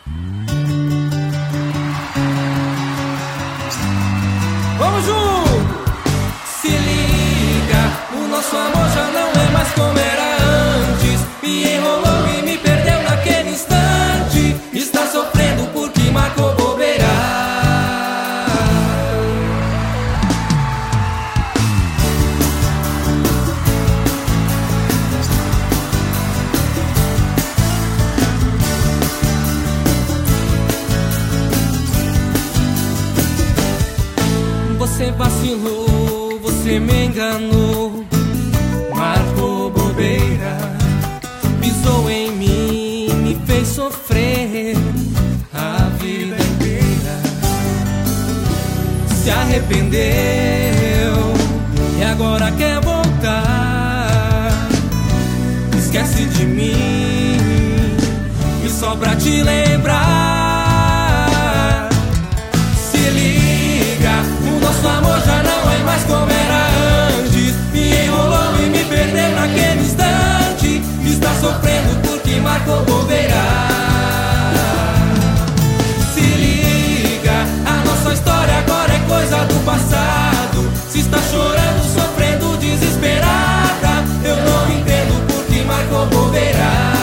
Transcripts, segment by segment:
Vamos junto! Se liga, o nosso amor já não é mais como era antes. Me enrolou e me perdeu naquele instante. Está sofrendo porque marcou bobeira. Você vacilou, você me enganou, marcou bobeira, pisou em mim, me fez sofrer a vida inteira. Se arrependeu e agora quer voltar. Esquece de mim e só pra te lembrar. Nosso amor já não é mais como era antes. Me enrolou e me perdeu naquele instante. Está sofrendo porque marcou bobeira. Se liga, a nossa história agora é coisa do passado. Se está chorando, sofrendo, desesperada, eu não entendo porque marcou bobeira.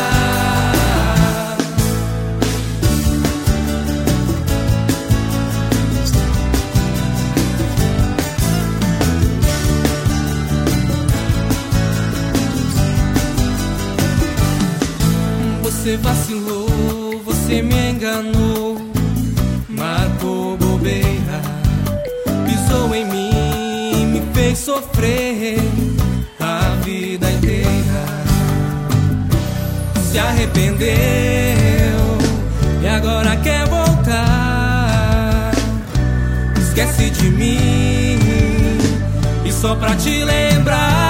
Você vacilou, você me enganou, marcou bobeira, pisou em mim, me fez sofrer a vida inteira. Se arrependeu e agora quer voltar. Esquece de mim e só pra te lembrar.